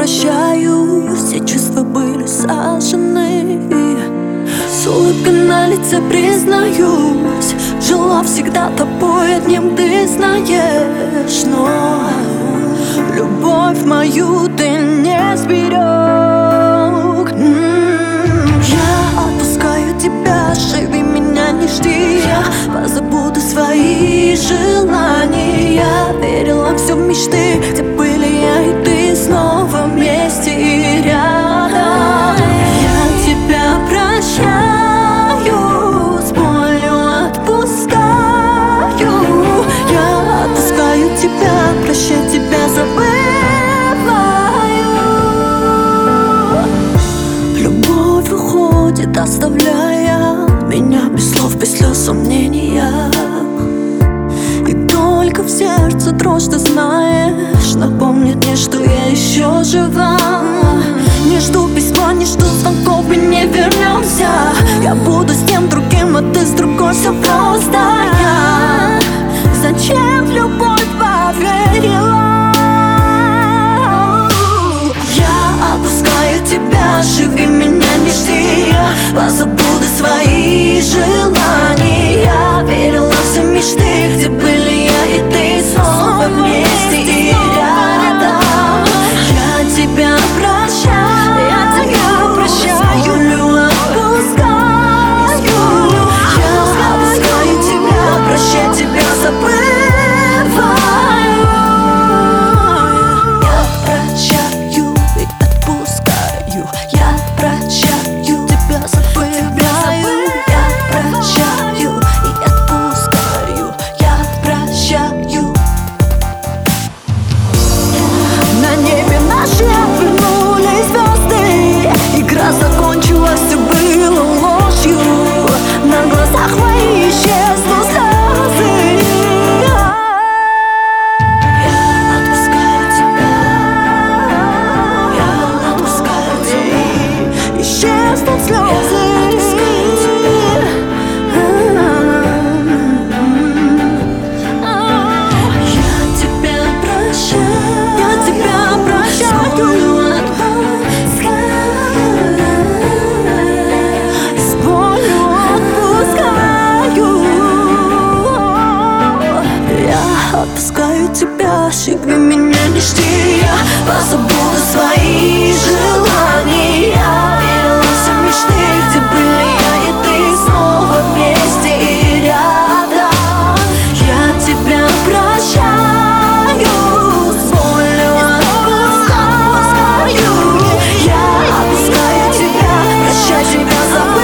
прощаю. Все чувства были сожжены. С улыбкой на лице признаюсь, жила всегда тобой одним, ты знаешь. Но любовь мою ты не сберег. Я отпускаю тебя, живи меня, не жди. Я позабуду свои желания. Верила все в мечты, где были я и ты, снова вместе и рядом. Я тебя прощаю, с болью отпускаю. Я отпускаю тебя, прощать тебя забываю. Любовь уходит, оставляя меня без слов, без слез, сомнения. И только в сердце дрожь, ты знаешь, напомнит мне, что я еще жива. Не жду письма, не жду звонков, мы не вернемся. Я буду с тем другим, а ты с другой, все просто. Я зачем в любовь поверила? Я отпускаю тебя, живи меня, не жди. Я позабуду свои желания. Я верила в все мечты, где были я и ты, снова вместе и рядом. Я тебя прощаю, я тебя прощаю, люблю, отпускаю. Я отпускаю тебя, прощать тебя забываю. Я прощаю и отпускаю. Я прощаю тебя, забываю. Я прощаю и отпускаю. Я прощаю. На небе наши вернулись звезды. Игра закончилась, все было ложью. На глазах моих исчезнут слезы. Я отпускаю тебя. Я отпускаю тебя. Исчезнут слезы. Я тебя прощаю. Я тебя прощаю. С болью отпускаю. Я отпускаю тебя, живи меня, не жди. Я позабуду свои желания. Я верила в все мечты, где были я и ты, снова вместе и рядом. Я тебя прощаю, с болью отпускаю. Я отпускаю тебя, прощать тебя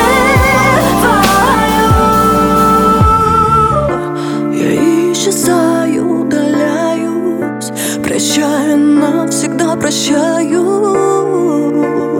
забываю. Я исчезаю, удаляюсь, прощаю, навсегда прощаю.